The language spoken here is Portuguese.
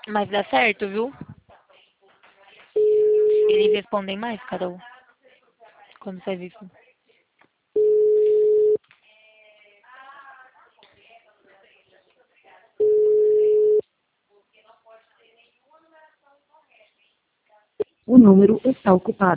Mas dá certo, viu? Eles respondem mais, Carol, quando faz isso. O número está ocupado.